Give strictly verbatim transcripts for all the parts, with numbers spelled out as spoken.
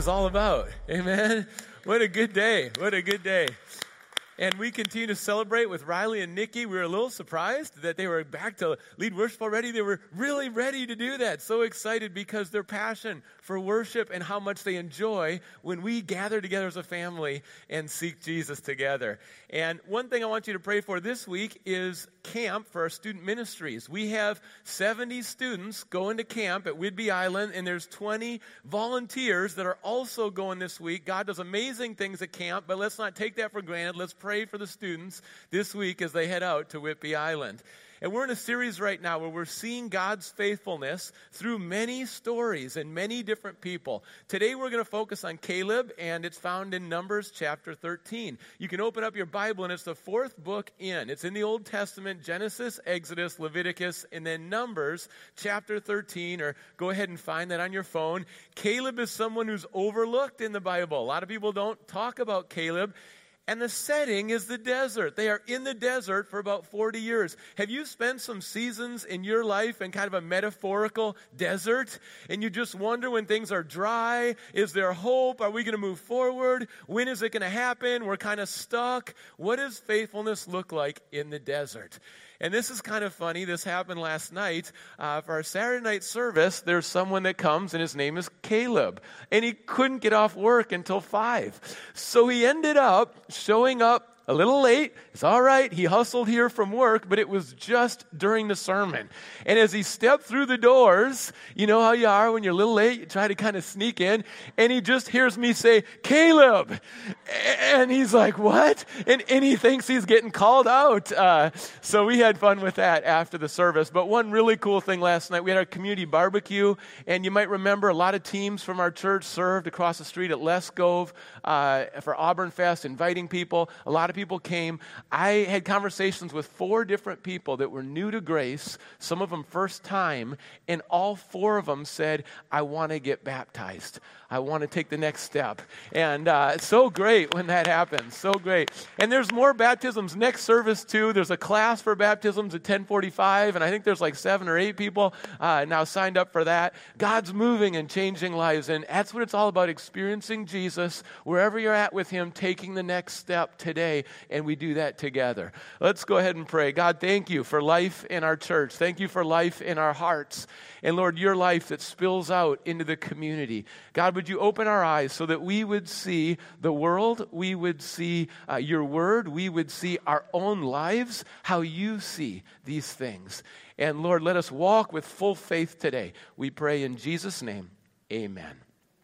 is all about. Amen. What a good day. What a good day. And we continue to celebrate with Riley and Nikki. We were a little surprised that they were back to lead worship already. They were really ready to do that. So excited because their passion for worship and how much they enjoy when we gather together as a family and seek Jesus together. And one thing I want you to pray for this week is camp for our student ministries. We have seventy students going to camp at Whidbey Island, and there's twenty volunteers that are also going this week. God does amazing things at camp, but let's not take that for granted. Let's pray for the students this week as they head out to Whidbey Island. And we're in a series right now where we're seeing God's faithfulness through many stories and many different people. Today we're going to focus on Caleb, and it's found in Numbers chapter thirteen. You can open up your Bible, and it's the fourth book in. It's in the Old Testament, Genesis, Exodus, Leviticus, and then Numbers chapter thirteen, or go ahead and find that on your phone. Caleb is someone who's overlooked in the Bible. A lot of people don't talk about Caleb. And the setting is the desert. They are in the desert for about forty years. Have you spent some seasons in your life in kind of a metaphorical desert? And you just wonder when things are dry, is there hope? Are we going to move forward? When is it going to happen? We're kind of stuck. What does faithfulness look like in the desert? And this is kind of funny. This happened last night. Uh, for our Saturday night service, there's someone that comes, and his name is Caleb. And he couldn't get off work until five. So he ended up showing up a little late. It's all right. He hustled here from work, but it was just during the sermon. And as he stepped through the doors, you know how you are when you're a little late, you try to kind of sneak in, and he just hears me say, Caleb. And he's like, what? And, and he thinks he's getting called out. Uh, so we had fun with that after the service. But one really cool thing last night, we had our community barbecue, and you might remember a lot of teams from our church served across the street at Les Gove uh, for Auburn Fest, inviting people. A lot of people came. I had conversations with four different people that were new to grace, some of them first time, and all four of them said, I want to get baptized. I want to take the next step. And uh, it's so great when that happens. So great. And there's more baptisms next service too. There's a class for baptisms at ten forty-five, and I think there's like seven or eight people uh, now signed up for that. God's moving and changing lives, and that's what it's all about, experiencing Jesus wherever you're at with Him, taking the next step today, and we do that together. Let's go ahead and pray. God, thank you for life in our church. Thank you for life in our hearts. And Lord, your life that spills out into the community. God, would you open our eyes so that we would see the world, we would see uh, your word, we would see our own lives, how you see these things. And Lord, let us walk with full faith today. We pray in Jesus' name, amen.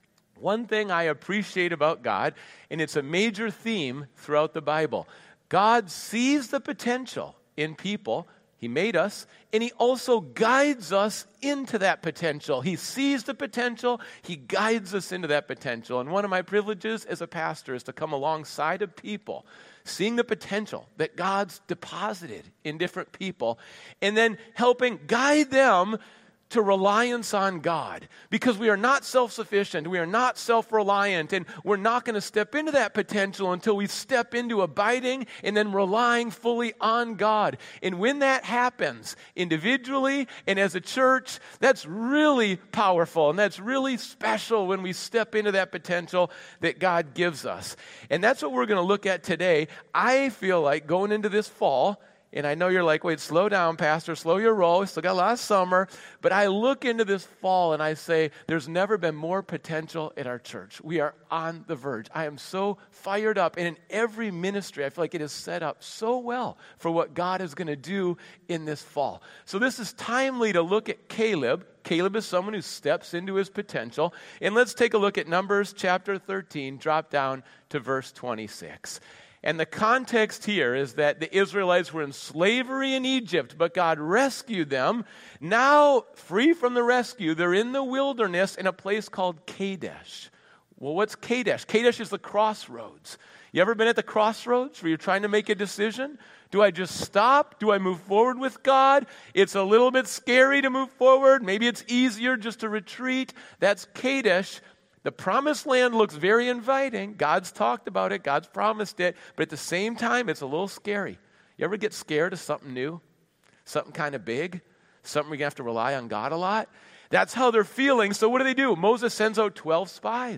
One thing I appreciate about God, and it's a major theme throughout the Bible, God sees the potential in people. He made us, and He also guides us into that potential. He sees the potential. He guides us into that potential. And one of my privileges as a pastor is to come alongside of people, seeing the potential that God's deposited in different people, and then helping guide them to reliance on God, because we are not self-sufficient, we are not self-reliant, and we're not going to step into that potential until we step into abiding and then relying fully on God. And when that happens, individually and as a church, that's really powerful, and that's really special when we step into that potential that God gives us. And that's what we're going to look at today. I feel like going into this fall, and I know you're like, wait, slow down, Pastor, slow your roll. We still got a lot of summer. But I look into this fall and I say, there's never been more potential in our church. We are on the verge. I am so fired up. And in every ministry, I feel like it is set up so well for what God is going to do in this fall. So this is timely to look at Caleb. Caleb is someone who steps into his potential. And let's take a look at Numbers chapter thirteen, drop down to verse twenty-six. And the context here is that the Israelites were in slavery in Egypt, but God rescued them. Now, free from the rescue, they're in the wilderness in a place called Kadesh. Well, what's Kadesh? Kadesh is the crossroads. You ever been at the crossroads where you're trying to make a decision? Do I just stop? Do I move forward with God? It's a little bit scary to move forward. Maybe it's easier just to retreat. That's Kadesh. The promised land looks very inviting. God's talked about it. God's promised it. But at the same time, it's a little scary. You ever get scared of something new? Something kind of big? Something where you have to rely on God a lot? That's how they're feeling. So what do they do? Moses sends out twelve spies.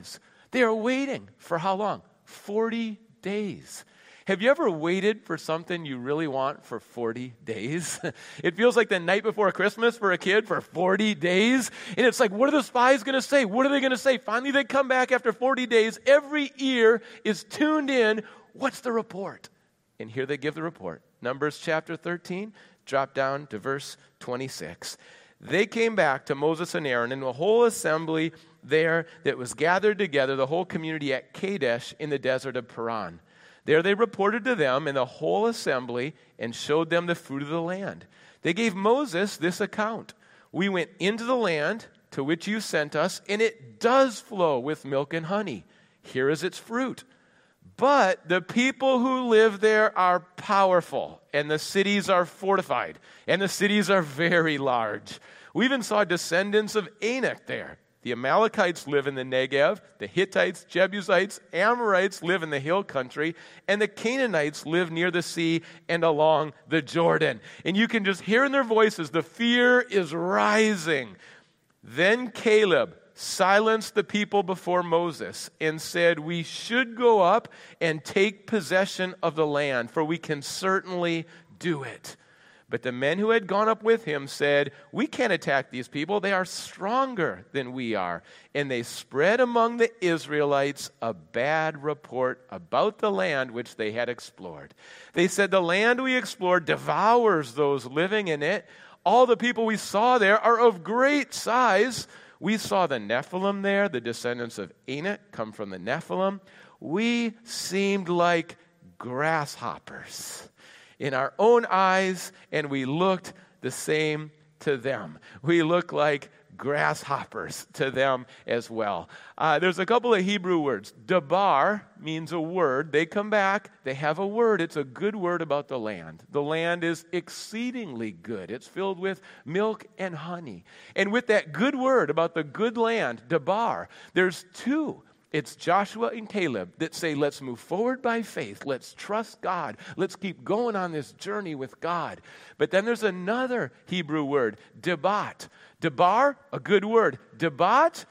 They are waiting for how long? forty days. Have you ever waited for something you really want for forty days? It feels like the night before Christmas for a kid for forty days. And it's like, what are the spies going to say? What are they going to say? Finally, they come back after forty days. Every ear is tuned in. What's the report? And here they give the report. Numbers chapter thirteen, drop down to verse twenty-six. They came back to Moses and Aaron and the whole assembly there that was gathered together, the whole community at Kadesh in the desert of Paran. There they reported to them and the whole assembly and showed them the fruit of the land. They gave Moses this account. We went into the land to which you sent us, and it does flow with milk and honey. Here is its fruit. But the people who live there are powerful, and the cities are fortified, and the cities are very large. We even saw descendants of Anak there. The Amalekites live in the Negev, the Hittites, Jebusites, Amorites live in the hill country, and the Canaanites live near the sea and along the Jordan. And you can just hear in their voices, the fear is rising. Then Caleb silenced the people before Moses and said, we should go up and take possession of the land, for we can certainly do it. But the men who had gone up with him said, we can't attack these people. They are stronger than we are. And they spread among the Israelites a bad report about the land which they had explored. They said, the land we explored devours those living in it. All the people we saw there are of great size. We saw the Nephilim there, the descendants of Anak come from the Nephilim. We seemed like grasshoppers in our own eyes, and we looked the same to them. We look like grasshoppers to them as well. Uh, there's a couple of Hebrew words. Dabar means a word. They come back, they have a word. It's a good word about the land. The land is exceedingly good. It's filled with milk and honey. And with that good word about the good land, Dabar, there's two. It's Joshua and Caleb that say, let's move forward by faith. Let's trust God. Let's keep going on this journey with God. But then there's another Hebrew word, debat. Debar, a good word. Debat,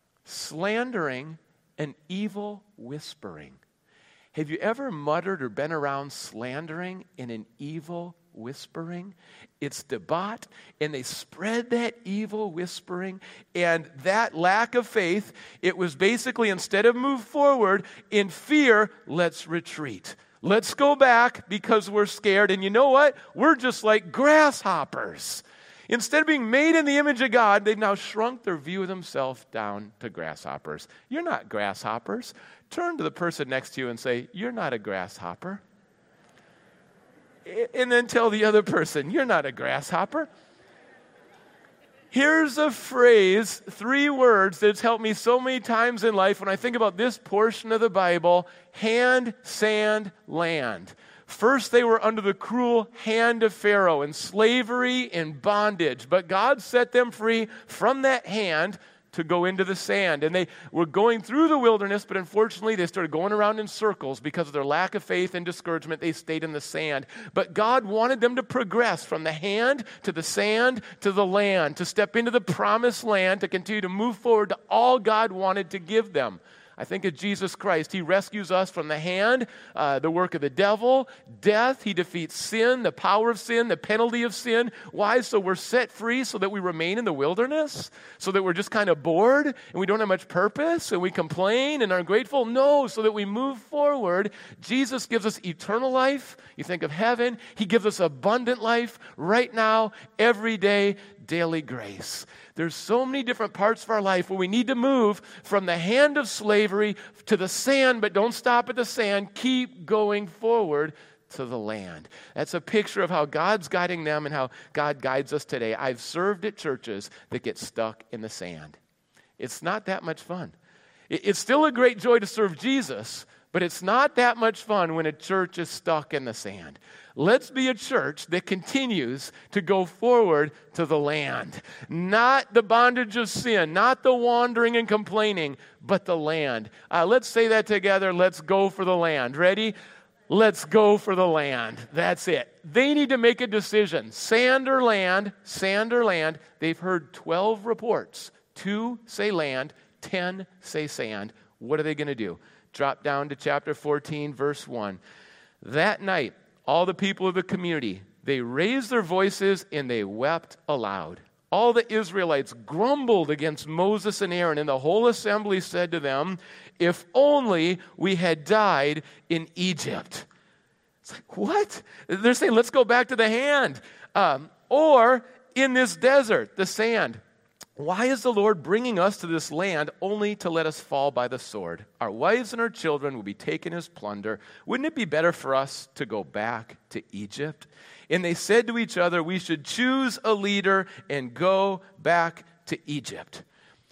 slandering and evil whispering. Have you ever muttered or been around slandering and an evil whispering? It's debat, and they spread that evil whispering, and that lack of faith, it was basically, instead of move forward in fear, let's retreat. Let's go back because we're scared, and you know what? We're just like grasshoppers. Instead of being made in the image of God, they've now shrunk their view of themselves down to grasshoppers. You're not grasshoppers. Turn to the person next to you and say, you're not a grasshopper. And then tell the other person, you're not a grasshopper. Here's a phrase, three words that's helped me so many times in life when I think about this portion of the Bible: hand, sand, land. First, they were under the cruel hand of Pharaoh in slavery and bondage, but God set them free from that hand to go into the sand. And they were going through the wilderness, but unfortunately they started going around in circles because of their lack of faith and discouragement. They stayed in the sand. But God wanted them to progress from the hand to the sand to the land, to step into the promised land, to continue to move forward to all God wanted to give them. I think of Jesus Christ. He rescues us from the hand, uh, the work of the devil, death. He defeats sin, the power of sin, the penalty of sin. Why? So we're set free so that we remain in the wilderness? So that we're just kind of bored and we don't have much purpose and we complain and are ungrateful? No, so that we move forward. Jesus gives us eternal life. You think of heaven. He gives us abundant life right now, every day, daily grace. There's so many different parts of our life where we need to move from the hand of slavery to the sand, but don't stop at the sand. Keep going forward to the land. That's a picture of how God's guiding them and how God guides us today. I've served at churches that get stuck in the sand. It's not that much fun. It's still a great joy to serve Jesus, but it's not that much fun when a church is stuck in the sand. Let's be a church that continues to go forward to the land. Not the bondage of sin, not the wandering and complaining, but the land. Uh, let's say that together. Let's go for the land. Ready? Let's go for the land. That's it. They need to make a decision. Sand or land, sand or land. They've heard twelve reports. Two say land, ten say sand. What are they going to do? Drop down to chapter fourteen, verse one. That night, all the people of the community, they raised their voices and they wept aloud. All the Israelites grumbled against Moses and Aaron, and the whole assembly said to them, if only we had died in Egypt. It's like, what? They're saying, let's go back to the hand. Um, or in this desert, the sand. Why is the Lord bringing us to this land only to let us fall by the sword? Our wives and our children will be taken as plunder. Wouldn't it be better for us to go back to Egypt? And they said to each other, we should choose a leader and go back to Egypt.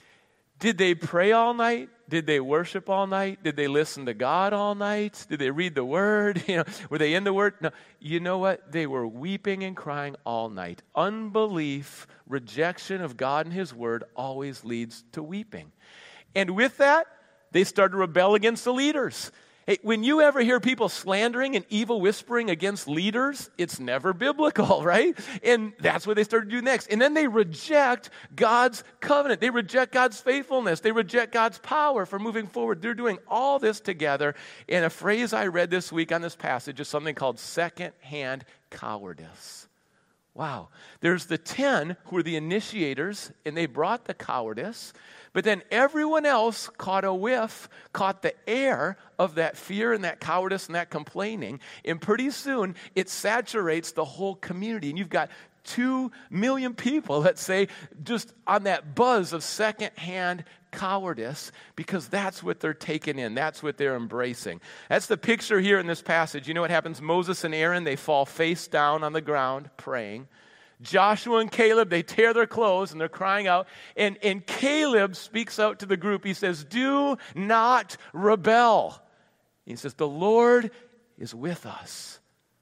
Did they pray all night? Did they worship all night? Did they listen to God all night? Did they read the Word? You know, were they in the Word? No. You know what? They were weeping and crying all night. Unbelief, rejection of God and His Word always leads to weeping. And with that, they started to rebel against the leaders. Hey, when you ever hear people slandering and evil whispering against leaders, it's never biblical, right? And that's what they started to do next. And then they reject God's covenant. They reject God's faithfulness. They reject God's power for moving forward. They're doing all this together. And a phrase I read this week on this passage is something called second-hand cowardice. Wow. There's the ten who were the initiators, and they brought the cowardice. But then everyone else caught a whiff, caught the air of that fear and that cowardice and that complaining. And pretty soon, it saturates the whole community. And you've got two million people, let's say, just on that buzz of secondhand cowardice, because that's what they're taking in. That's what they're embracing. That's the picture here in this passage. You know what happens? Moses and Aaron, they fall face down on the ground praying. Joshua and Caleb, they tear their clothes and they're crying out. And, and Caleb speaks out to the group. He says, do not rebel. He says, the Lord is with us.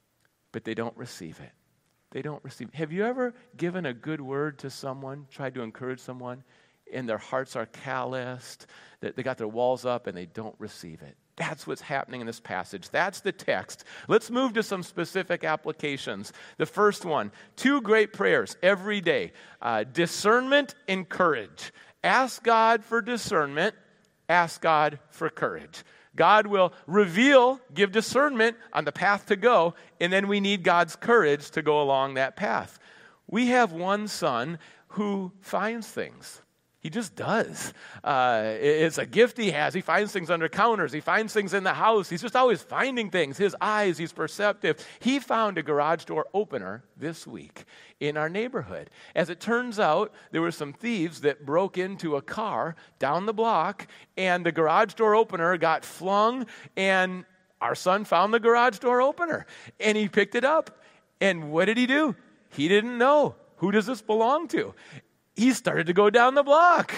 But they don't receive it. They don't receive it. Have you ever given a good word to someone, tried to encourage someone, and their hearts are calloused, that they got their walls up and they don't receive it? That's what's happening in this passage. That's the text. Let's move to some specific applications. The first one, two great prayers every day. Uh, discernment and courage. Ask God for discernment. Ask God for courage. God will reveal, give discernment on the path to go, and then we need God's courage to go along that path. We have one son who finds things. He just does. Uh, it's a gift he has. He finds things under counters. He finds things in the house. He's just always finding things. His eyes, he's perceptive. He found a garage door opener this week in our neighborhood. As it turns out, there were some thieves that broke into a car down the block, and the garage door opener got flung, and our son found the garage door opener, and he picked it up. And what did he do? He didn't know. Who does this belong to? He started to go down the block.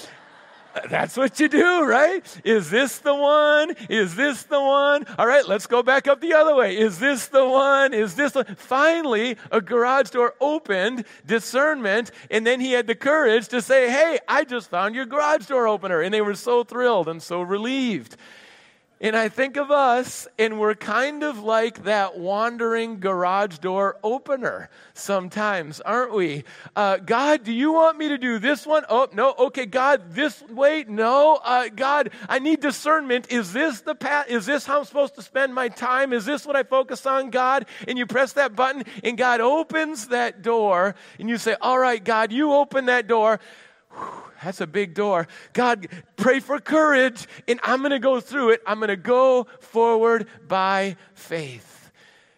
That's what you do, right? Is this the one? Is this the one? All right, let's go back up the other way. Is this the one? Is this the... Finally, a garage door opened, discernment, and then he had the courage to say, hey, I just found your garage door opener. And they were so thrilled and so relieved. And I think of us, and we're kind of like that wandering garage door opener sometimes, aren't we? Uh, God, do you want me to do this one? Oh, no. Okay, God, this way? No. Uh, God, I need discernment. Is this the path? Is this how I'm supposed to spend my time? Is this what I focus on, God? And you press that button, and God opens that door, and you say, all right, God, you open that door. Whew, that's a big door. God, pray for courage, and I'm going to go through it. I'm going to go forward by faith.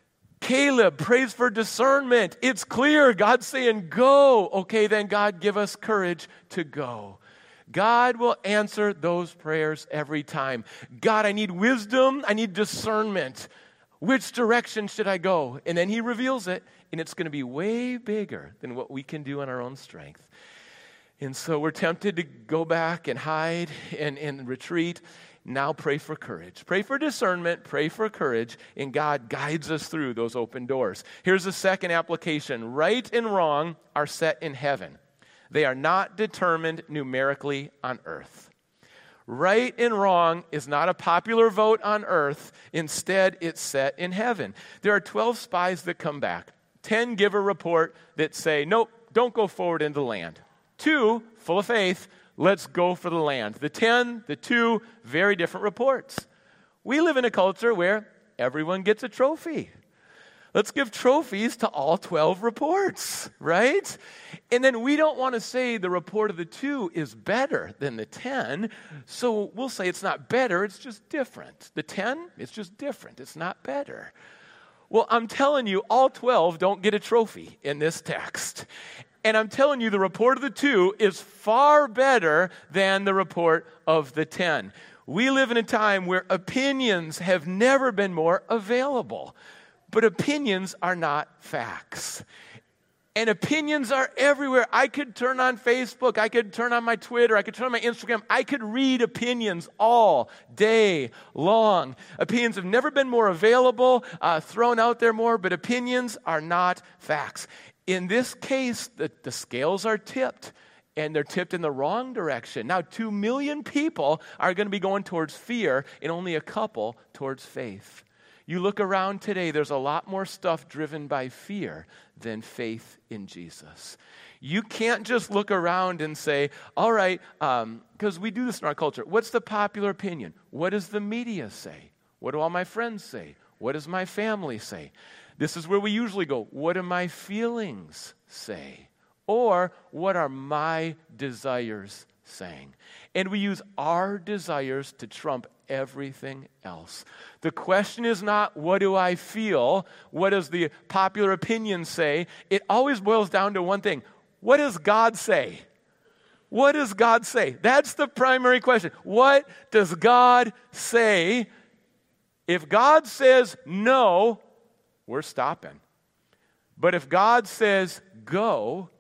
Caleb prays for discernment. It's clear. God's saying, go. Okay, then God, give us courage to go. God will answer those prayers every time. God, I need wisdom. I need discernment. Which direction should I go? And then he reveals it, and it's going to be way bigger than what we can do on our own strength. And so we're tempted to go back and hide and, and retreat. Now pray for courage. Pray for discernment. Pray for courage. And God guides us through those open doors. Here's the second application. Right and wrong are set in heaven. They are not determined numerically on earth. Right and wrong is not a popular vote on earth. Instead, it's set in heaven. There are twelve spies that come back. ten give a report that say, nope, don't go forward into the land. Two, full of faith, Let's go for the land. The ten, the two, very different reports. We live in a culture where everyone gets a trophy. Let's give trophies to all twelve reports, right? And then we don't want to say the report of the two is better than the ten, so we'll say it's not better, it's just different. The ten, it's just different, it's not better. Well, I'm telling you, all twelve don't get a trophy in this text. And I'm telling you, the report of the two is far better than the report of the ten. We live in a time where opinions have never been more available. But opinions are not facts. And opinions are everywhere. I could turn on Facebook. I could turn on my Twitter. I could turn on my Instagram. I could read opinions all day long. Opinions have never been more available, uh, thrown out there more, but opinions are not facts. In this case, the, the scales are tipped. And they're tipped in the wrong direction. Now, two million people are going to be going towards fear and only a couple towards faith. You look around today, there's a lot more stuff driven by fear than faith in Jesus. You can't just look around and say, all right, because um, we do this in our culture. What's the popular opinion? What does the media say? What do all my friends say? What does my family say? This is where we usually go, what do my feelings say? Or what are my desires saying? And we use our desires to trump everything else. The question is not, what do I feel? What does the popular opinion say? It always boils down to one thing. What does God say? What does God say? That's the primary question. What does God say? If God says no, we're stopping. But if God says go,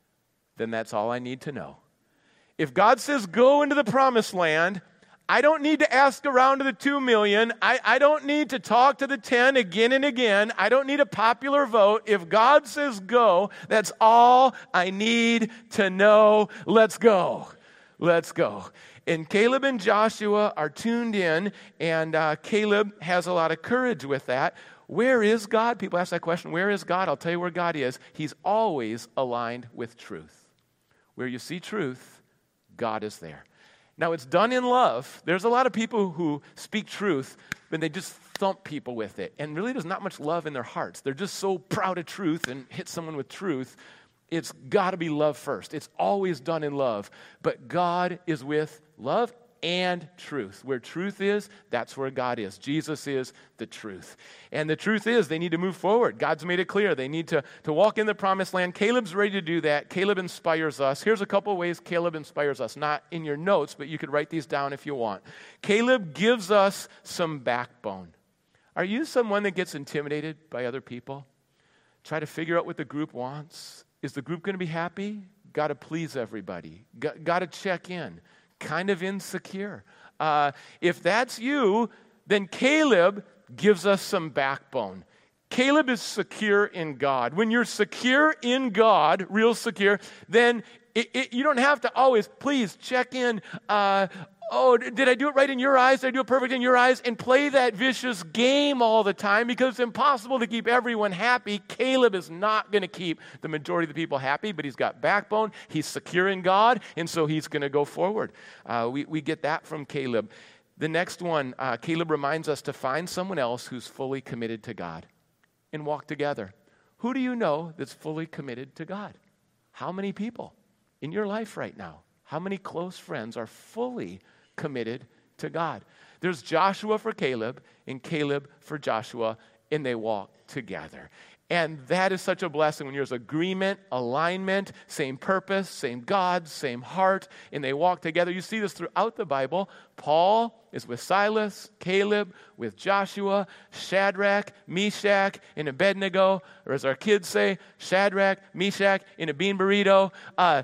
then that's all I need to know. If God says go into the promised land, I don't need to ask around to the two million. I, I don't need to talk to the ten again and again. I don't need a popular vote. If God says go, that's all I need to know. Let's go. Let's go. And Caleb and Joshua are tuned in, and uh, Caleb has a lot of courage with that. Where is God? People ask that question, where is God? I'll tell you where God is. He's always aligned with truth. Where you see truth, God is there. Now, it's done in love. There's a lot of people who speak truth, but they just thump people with it. And really, there's not much love in their hearts. They're just so proud of truth and hit someone with truth. It's got to be love first. It's always done in love. But God is with love and truth. Where truth is, that's where God is. Jesus is the truth. And the truth is, they need to move forward. God's made it clear. They need to, to walk in the promised land. Caleb's ready to do that. Caleb inspires us. Here's a couple ways Caleb inspires us. Not in your notes, but you could write these down if you want. Caleb gives us some backbone. Are you someone that gets intimidated by other people? Try to figure out what the group wants. Is the group going to be happy? Got to please everybody. Got, got to check in. Kind of insecure. Uh, if that's you, then Caleb gives us some backbone. Caleb is secure in God. When you're secure in God, real secure, then it, it, you don't have to always, please check in. Uh, oh, did I do it right in your eyes? Did I do it perfect in your eyes? And play that vicious game all the time because it's impossible to keep everyone happy. Caleb is not going to keep the majority of the people happy, but he's got backbone. He's secure in God, and so he's going to go forward. Uh, we, we get that from Caleb. The next one, uh, Caleb reminds us to find someone else who's fully committed to God and walk together. Who do you know that's fully committed to God? How many people in your life right now? How many close friends are fully committed to God? There's Joshua for Caleb and Caleb for Joshua, and they walk together. And that is such a blessing when there's agreement, alignment, same purpose, same God, same heart, and they walk together. You see this throughout the Bible. Paul is with Silas, Caleb with Joshua, Shadrach, Meshach, and Abednego, or as our kids say, Shadrach, Meshach, and a bean burrito. Uh,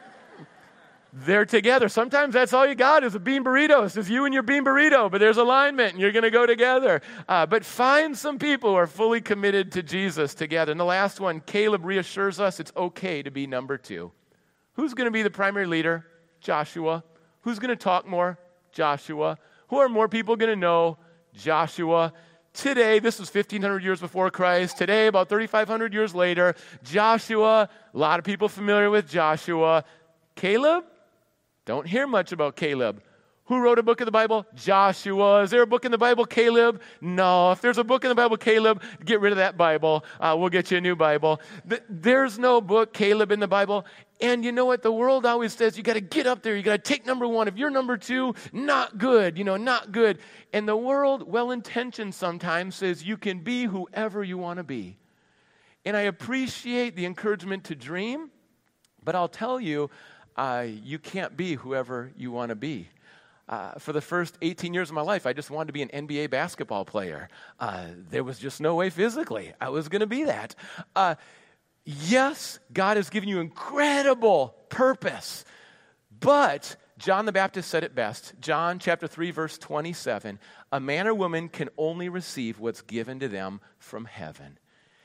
They're together. Sometimes that's all you got is a bean burrito. It's just you and your bean burrito, but there's alignment, and you're going to go together. Uh, but find some people who are fully committed to Jesus together. And the last one, Caleb reassures us it's okay to be number two. Who's going to be the primary leader? Joshua. Who's going to talk more? Joshua. Who are more people going to know? Joshua. Today, this was fifteen hundred years before Christ. Today, about thirty-five hundred years later, Joshua, a lot of people familiar with Joshua. Caleb? Don't hear much about Caleb. Who wrote a book of the Bible? Joshua. Is there a book in the Bible, Caleb? No. If there's a book in the Bible, Caleb, get rid of that Bible. Uh, we'll get you a new Bible. There's no book, Caleb, in the Bible. And you know what? The world always says you got to get up there. You got to take number one. If you're number two, not good. You know, not good. And the world, well-intentioned sometimes, says you can be whoever you want to be. And I appreciate the encouragement to dream, but I'll tell you, uh, you can't be whoever you want to be. Uh, for the first eighteen years of my life, I just wanted to be an N B A basketball player. Uh, there was just no way physically I was going to be that. Uh, yes, God has given you incredible purpose, but John the Baptist said it best. John chapter three, verse twenty-seven, a man or woman can only receive what's given to them from heaven.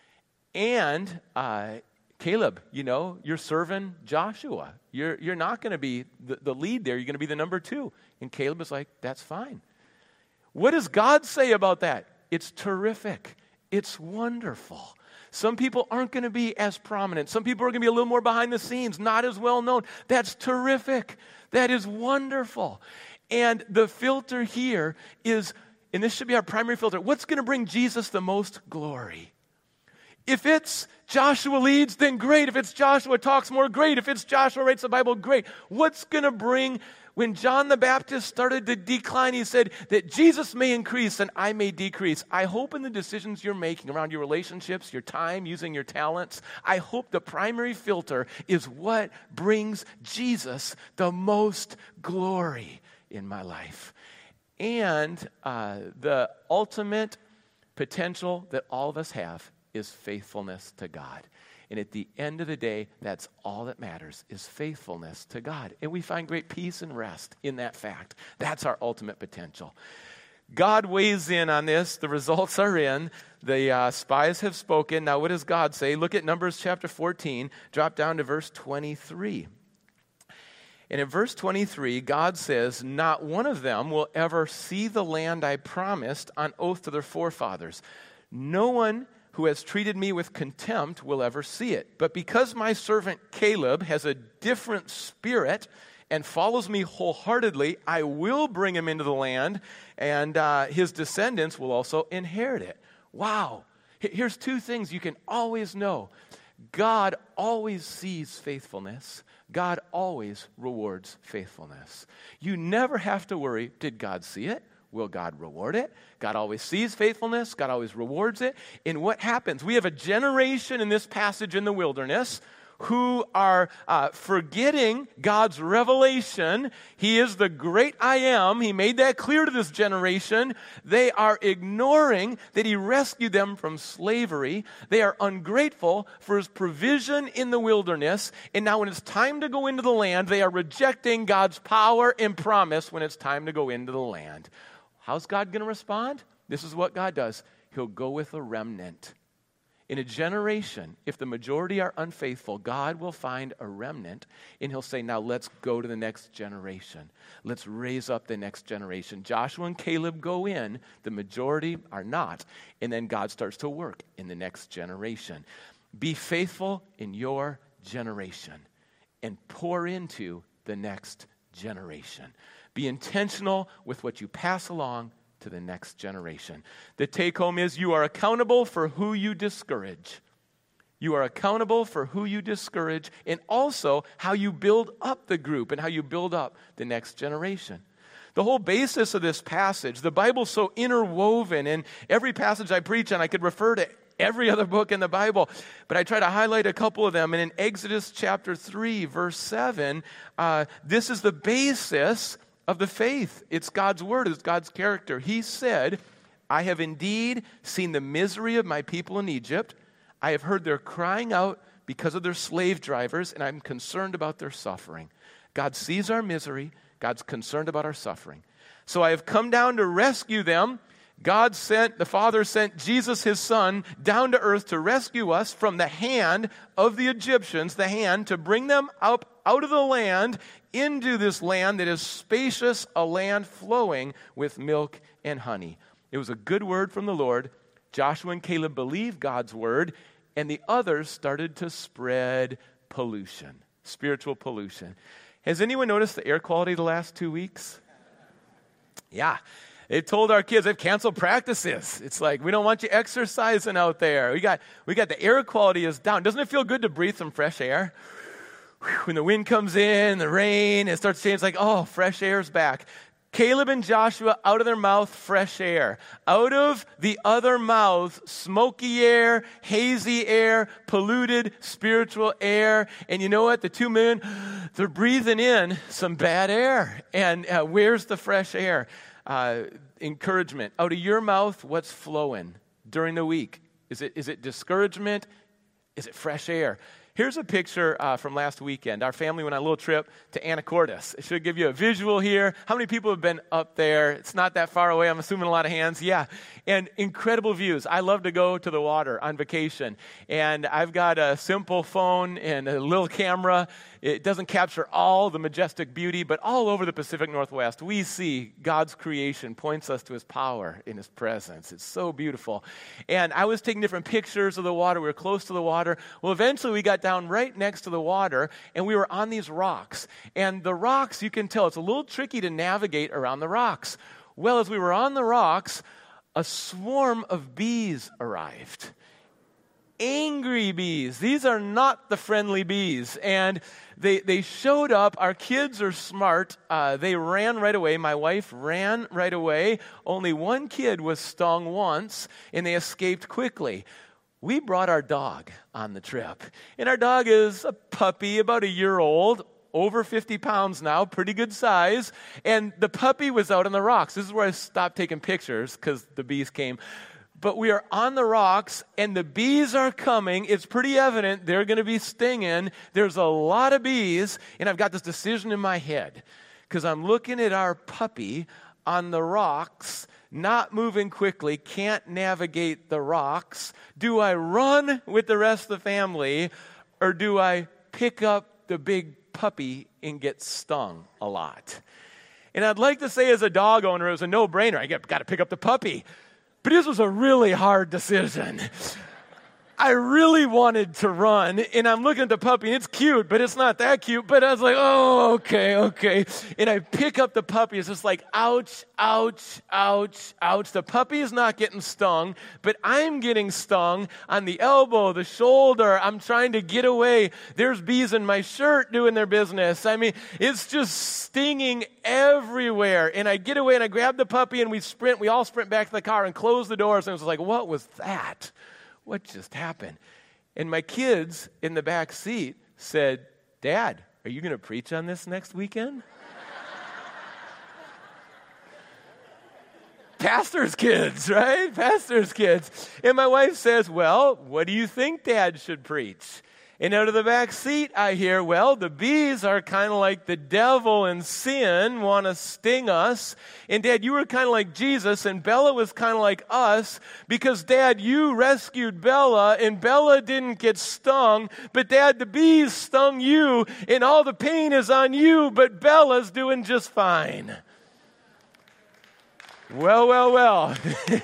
And uh, Caleb, you know, you're serving Joshua. You're, you're not going to be the, the lead there. You're going to be the number two. And Caleb is like, that's fine. What does God say about that? It's terrific. It's wonderful. Some people aren't going to be as prominent. Some people are going to be a little more behind the scenes, not as well known. That's terrific. That is wonderful. And the filter here is, and this should be our primary filter, what's going to bring Jesus the most glory? If it's Joshua leads, then great. If it's Joshua talks more, great. If it's Joshua writes the Bible, great. What's going to bring, when John the Baptist started to decline, he said that Jesus may increase and I may decrease. I hope in the decisions you're making around your relationships, your time, using your talents, I hope the primary filter is what brings Jesus the most glory in my life. And uh, the ultimate potential that all of us have is faithfulness to God. And at the end of the day, that's all that matters, is faithfulness to God. And we find great peace and rest in that fact. That's our ultimate potential. God weighs in on this. The results are in. The uh, spies have spoken. Now, what does God say? Look at Numbers chapter fourteen. Drop down to verse twenty-three. And in verse twenty-three, God says, not one of them will ever see the land I promised on oath to their forefathers. No one who has treated me with contempt will ever see it. But because my servant Caleb has a different spirit and follows me wholeheartedly, I will bring him into the land, and uh, his descendants will also inherit it. Wow. Here's two things you can always know. God always sees faithfulness. God always rewards faithfulness. You never have to worry, did God see it? Will God reward it? God always sees faithfulness. God always rewards it. And what happens? We have a generation in this passage in the wilderness who are uh, forgetting God's revelation. He is the great I am. He made that clear to this generation. They are ignoring that he rescued them from slavery. They are ungrateful for his provision in the wilderness. And now when it's time to go into the land, they are rejecting God's power and promise when it's time to go into the land. How's God going to respond? This is what God does. He'll go with a remnant. In a generation, if the majority are unfaithful, God will find a remnant, and he'll say, now let's go to the next generation. Let's raise up the next generation. Joshua and Caleb go in, the majority are not, and then God starts to work in the next generation. Be faithful in your generation and pour into the next generation. Be intentional with what you pass along to the next generation. The take home is you are accountable for who you discourage. You are accountable for who you discourage and also how you build up the group and how you build up the next generation. The whole basis of this passage, the Bible's so interwoven, and every passage I preach on, I could refer to every other book in the Bible, but I try to highlight a couple of them. And in Exodus chapter three, verse seven, uh, this is the basis of the faith. It's God's word. It's God's character. He said, I have indeed seen the misery of my people in Egypt. I have heard their crying out because of their slave drivers, and I'm concerned about their suffering. God sees our misery. God's concerned about our suffering. So I have come down to rescue them. God sent, the Father sent Jesus, his Son, down to earth to rescue us from the hand of the Egyptians, the hand to bring them up out of the land into this land that is spacious, a land flowing with milk and honey. It was a good word from the Lord. Joshua and Caleb believed God's word, and the others started to spread pollution, spiritual pollution. Has anyone noticed the air quality the last two weeks? Yeah. They've told our kids they've canceled practices. It's like, we don't want you exercising out there. We got, we got the air quality is down. Doesn't it feel good to breathe some fresh air? When the wind comes in, the rain, it starts changing. It's like, oh, fresh air's back. Caleb and Joshua, out of their mouth, fresh air. Out of the other mouth, smoky air, hazy air, polluted spiritual air. And you know what? The two men, they're breathing in some bad air. And uh, where's the fresh air? Uh, encouragement. Out of your mouth, what's flowing during the week? Is it is it discouragement? Is it fresh air? Here's a picture uh, from last weekend. Our family went on a little trip to Anacortes. It should give you a visual here. How many people have been up there? It's not that far away. I'm assuming a lot of hands. Yeah. And incredible views. I love to go to the water on vacation. And I've got a simple phone and a little camera. It doesn't capture all the majestic beauty, but all over the Pacific Northwest, we see God's creation points us to his power in his presence. It's so beautiful. And I was taking different pictures of the water. We were close to the water. Well, eventually we got down right next to the water, and we were on these rocks. And the rocks, you can tell, it's a little tricky to navigate around the rocks. Well, as we were on the rocks, a swarm of bees arrived. Angry bees. These are not the friendly bees. And they they showed up. Our kids are smart. Uh, they ran right away. My wife ran right away. Only one kid was stung once, and they escaped quickly. We brought our dog on the trip. And our dog is a puppy, about a year old, over fifty pounds now, pretty good size. And the puppy was out on the rocks. This is where I stopped taking pictures because the bees came. But we are on the rocks, and the bees are coming. It's pretty evident they're going to be stinging. There's a lot of bees, and I've got this decision in my head because I'm looking at our puppy on the rocks, not moving quickly, can't navigate the rocks. Do I run with the rest of the family, or do I pick up the big puppy and get stung a lot? And I'd like to say as a dog owner, it was a no-brainer. I got to pick up the puppy. But this was a really hard decision. I really wanted to run, and I'm looking at the puppy, and it's cute, but it's not that cute. But I was like, oh, okay, okay. And I pick up the puppy. It's just like, ouch, ouch, ouch, ouch. The puppy is not getting stung, but I'm getting stung on the elbow, the shoulder. I'm trying to get away. There's bees in my shirt doing their business. I mean, it's just stinging everywhere. And I get away, and I grab the puppy, and we sprint. We all sprint back to the car and close the doors. And it was like, what was that? What just happened? And my kids in the back seat said, Dad, are you going to preach on this next weekend? Pastor's kids, right? Pastor's kids. And my wife says, well, what do you think Dad should preach? And out of the back seat, I hear, well, the bees are kind of like the devil and sin, want to sting us. And Dad, you were kind of like Jesus, and Bella was kind of like us, because Dad, you rescued Bella, and Bella didn't get stung. But Dad, the bees stung you, and all the pain is on you, but Bella's doing just fine. Well, well, well.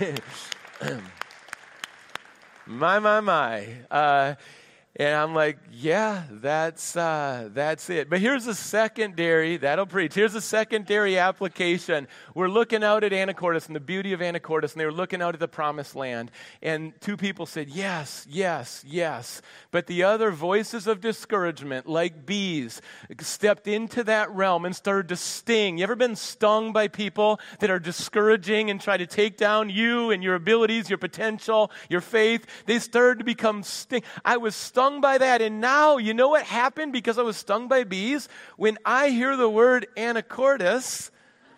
my, my, my. Uh, And I'm like, yeah, that's uh, that's it. But here's a secondary, that'll preach. Here's a secondary application. We're looking out at Anacortes and the beauty of Anacortes, and they were looking out at the promised land. And two people said, yes, yes, yes. But the other voices of discouragement, like bees, stepped into that realm and started to sting. You ever been stung by people that are discouraging and try to take down you and your abilities, your potential, your faith? They started to become sting. I was stung by that, and now you know what happened because I was stung by bees? When I hear the word Anacortes,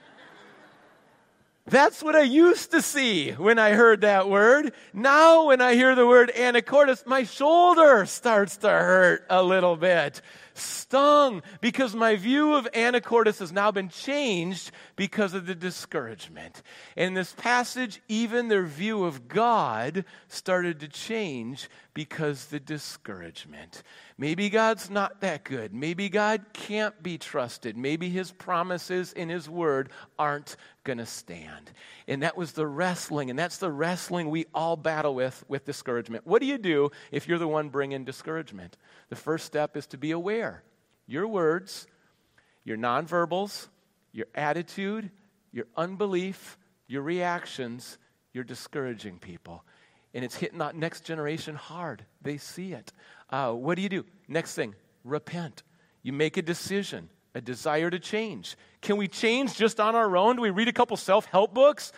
that's what I used to see when I heard that word. Now when I hear the word Anacortes, my shoulder starts to hurt a little bit. Stung because my view of Anacortes has now been changed because of the discouragement. In this passage, even their view of God started to change because the discouragement. Maybe God's not that good. Maybe God can't be trusted. Maybe his promises in his word aren't going to stand. And that was the wrestling, and that's the wrestling we all battle with, with discouragement. What do you do if you're the one bringing discouragement? The first step is to be aware. Your words, your nonverbals, your attitude, your unbelief, your reactions, you're discouraging people. And it's hitting that next generation hard. They see it. Uh, what do you do? Next thing, repent. You make a decision, a desire to change. Can we change just on our own? Do we read a couple self-help books?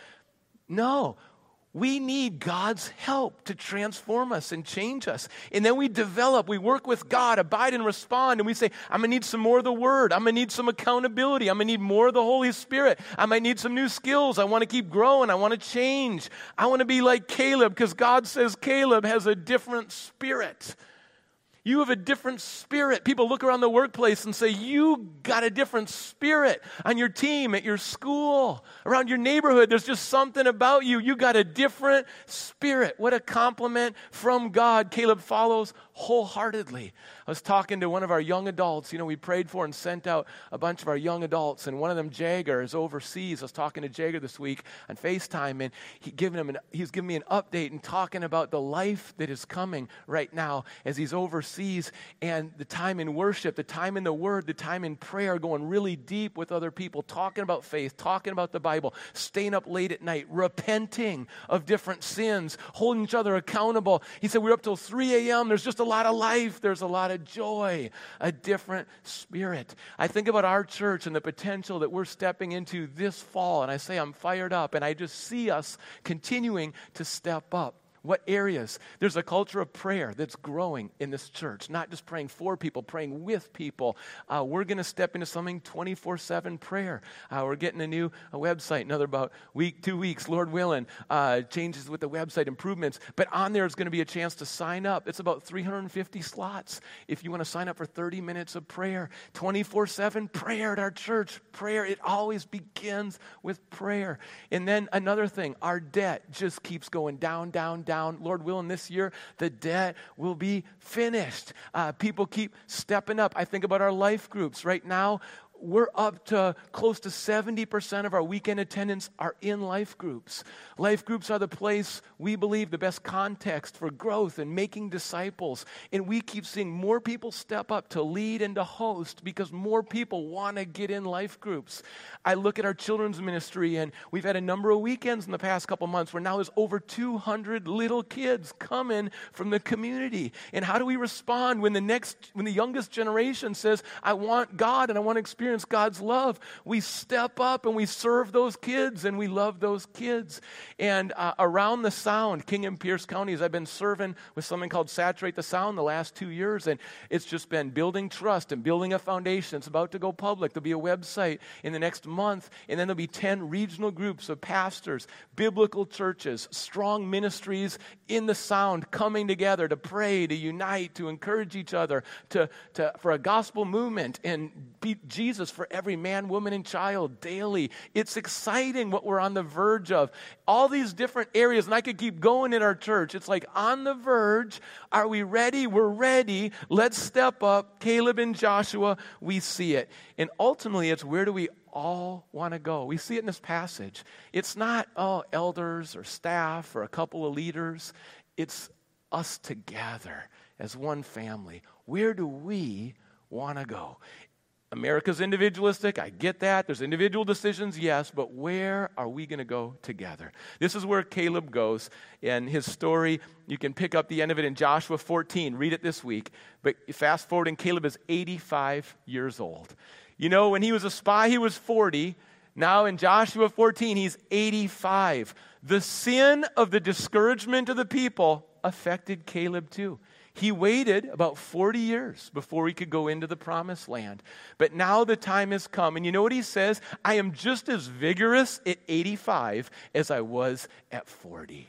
No. We need God's help to transform us and change us. And then we develop, we work with God, abide and respond, and we say, I'm going to need some more of the Word. I'm going to need some accountability. I'm going to need more of the Holy Spirit. I might need some new skills. I want to keep growing. I want to change. I want to be like Caleb, because God says Caleb has a different spirit. You have a different spirit. People look around the workplace and say, you got a different spirit on your team, at your school, around your neighborhood. There's just something about you. You got a different spirit. What a compliment from God. Caleb follows wholeheartedly. I was talking to one of our young adults. You know, we prayed for and sent out a bunch of our young adults, and one of them, Jagger, is overseas. I was talking to Jagger this week on FaceTime, and he giving him an, he's giving me an update and talking about the life that is coming right now as he's overseas, and the time in worship, the time in the Word, the time in prayer, going really deep with other people, talking about faith, talking about the Bible, staying up late at night, repenting of different sins, holding each other accountable. He said, we're up till three a.m. There's just a lot of life. There's a lot of joy, a different spirit. I think about our church and the potential that we're stepping into this fall, and I say I'm fired up, and I just see us continuing to step up. What areas? There's a culture of prayer that's growing in this church, not just praying for people, praying with people. Uh, we're going to step into something twenty-four seven prayer. Uh, we're getting a new a website, another about week, two weeks, Lord willing, uh, changes with the website, improvements. But on there is going to be a chance to sign up. It's about three hundred fifty slots if you want to sign up for thirty minutes of prayer. twenty-four seven prayer at our church. Prayer, it always begins with prayer. And then another thing, our debt just keeps going down, down, down. Down. Lord willing, this year, the debt will be finished. Uh, people keep stepping up. I think about our life groups. Right now, we're up to close to seventy percent of our weekend attendance are in life groups. Life groups are the place, we believe, the best context for growth and making disciples. And we keep seeing more people step up to lead and to host because more people want to get in life groups. I look at our children's ministry, and we've had a number of weekends in the past couple months where now there's over two hundred little kids coming from the community. And how do we respond when the next, when the youngest generation says, I want God and I want to experience God's love? We step up and we serve those kids and we love those kids. And uh, around the sound, King and Pierce counties, I've been serving with something called Saturate the Sound the last two years, and it's just been building trust and building a foundation. It's about to go public. There'll be a website in the next month, and then there'll be ten regional groups of pastors, biblical churches, strong ministries in the sound coming together to pray, to unite, to encourage each other, to, to for a gospel movement and be Jesus for every man, woman, and child daily. It's exciting what we're on the verge of. All these different areas, and I could keep going in our church. It's like on the verge. Are we ready? We're ready. Let's step up. Caleb and Joshua, we see it. And ultimately, it's where do we all want to go? We see it in this passage. It's not, oh, elders or staff or a couple of leaders. It's us together as one family. Where do we want to go? America's individualistic. I get that. There's individual decisions, yes, but where are we going to go together? This is where Caleb goes, and his story, you can pick up the end of it in Joshua fourteen. Read it this week. But fast forward, and Caleb is eighty-five years old. You know, when he was a spy, he was forty. Now in Joshua fourteen, he's eighty-five. The sin of the discouragement of the people affected Caleb too. He waited about forty years before he could go into the promised land. But now the time has come. And you know what he says? I am just as vigorous at eighty-five as I was at forty.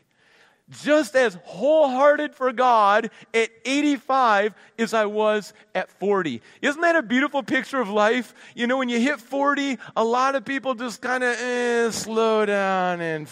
Just as wholehearted for God at eighty-five as I was at forty. Isn't that a beautiful picture of life? You know, when you hit forty, a lot of people just kind of eh, slow down and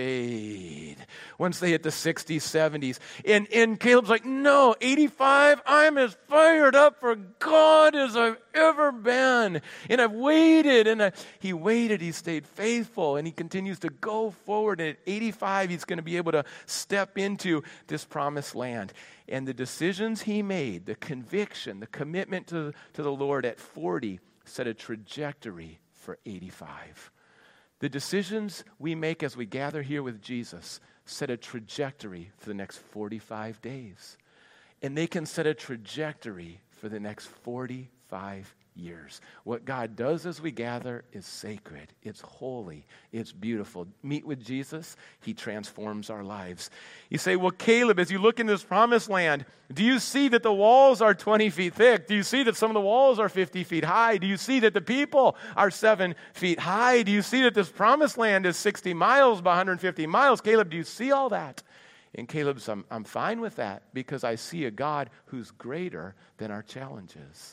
fade once they hit the sixties, seventies. And, and Caleb's like, no, eighty-five, I'm as fired up for God as I've ever been. And I've waited, and I, he waited, he stayed faithful, and he continues to go forward. And at eighty-five, he's going to be able to step into this promised land. And the decisions he made, the conviction, the commitment to, to the Lord at forty set a trajectory for eighty-five. The decisions we make as we gather here with Jesus set a trajectory for the next forty-five days. And they can set a trajectory for the next forty-five years. What God does as we gather is sacred. It's holy. It's beautiful. Meet with Jesus. He transforms our lives. You say, well, Caleb, as you look in this promised land, do you see that the walls are twenty feet thick? Do you see that some of the walls are fifty feet high? Do you see that the people are seven feet high? Do you see that this promised land is sixty miles by one hundred fifty miles? Caleb, do you see all that? And Caleb says, I'm, I'm fine with that because I see a God who's greater than our challenges.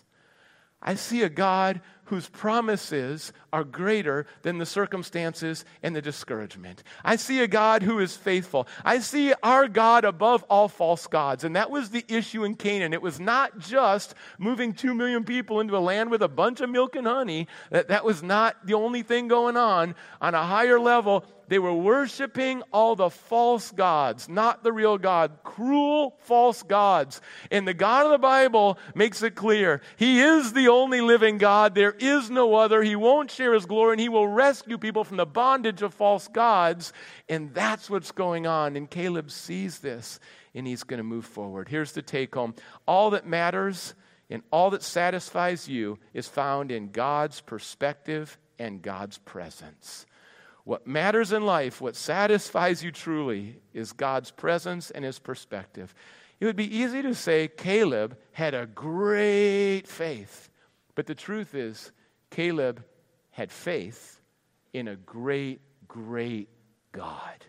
I see a God whose promises are greater than the circumstances and the discouragement. I see a God who is faithful. I see our God above all false gods. And that was the issue in Canaan. It was not just moving two million people into a land with a bunch of milk and honey. That, that was not the only thing going on. On a higher level, they were worshiping all the false gods, not the real God, cruel false gods. And the God of the Bible makes it clear. He is the only living God. There is no other. He won't share his glory, and he will rescue people from the bondage of false gods. And that's what's going on. And Caleb sees this, and he's going to move forward. Here's the take home. All that matters and all that satisfies you is found in God's perspective and God's presence. What matters in life, what satisfies you truly, is God's presence and his perspective. It would be easy to say Caleb had a great faith. But the truth is, Caleb had faith in a great, great God.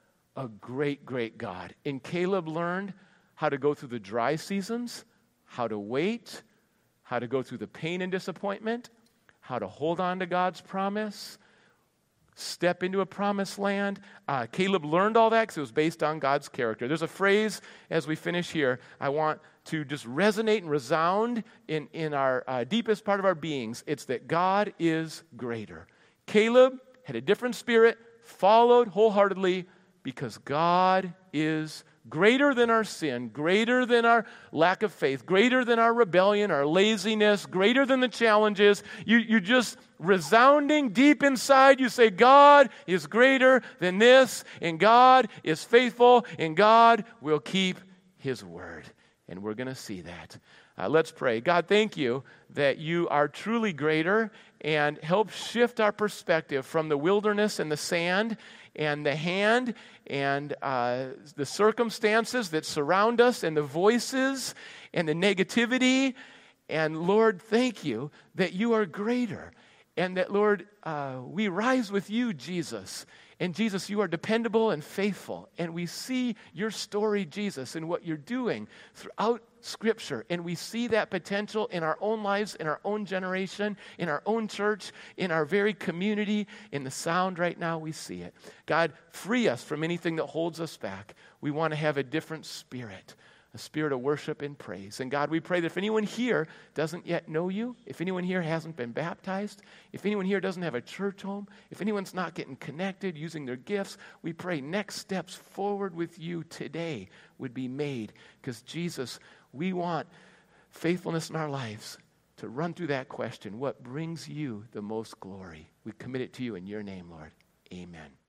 A great, great God. And Caleb learned how to go through the dry seasons, how to wait, how to go through the pain and disappointment, how to hold on to God's promise, step into a promised land. Uh, Caleb learned all that because it was based on God's character. There's a phrase as we finish here I want to just resonate and resound in, in our uh, deepest part of our beings. It's that God is greater. Caleb had a different spirit, followed wholeheartedly because God is greater than our sin, greater than our lack of faith, greater than our rebellion, our laziness, greater than the challenges. You, you just resounding deep inside, you say, God is greater than this, and God is faithful, and God will keep his word. And we're going to see that. Uh, let's pray. God, thank you that you are truly greater, and help shift our perspective from the wilderness and the sand and the hand and uh, the circumstances that surround us and the voices and the negativity. And Lord, thank you that you are greater, and that, Lord, uh, we rise with you, Jesus. And Jesus, you are dependable and faithful. And we see your story, Jesus, and what you're doing throughout Scripture. And we see that potential in our own lives, in our own generation, in our own church, in our very community. In the sound right now, we see it. God, free us from anything that holds us back. We want to have a different spirit, a spirit of worship and praise. And God, we pray that if anyone here doesn't yet know you, if anyone here hasn't been baptized, if anyone here doesn't have a church home, if anyone's not getting connected using their gifts, we pray next steps forward with you today would be made. Because Jesus, we want faithfulness in our lives to run through that question. What brings you the most glory? We commit it to you in your name, Lord. Amen.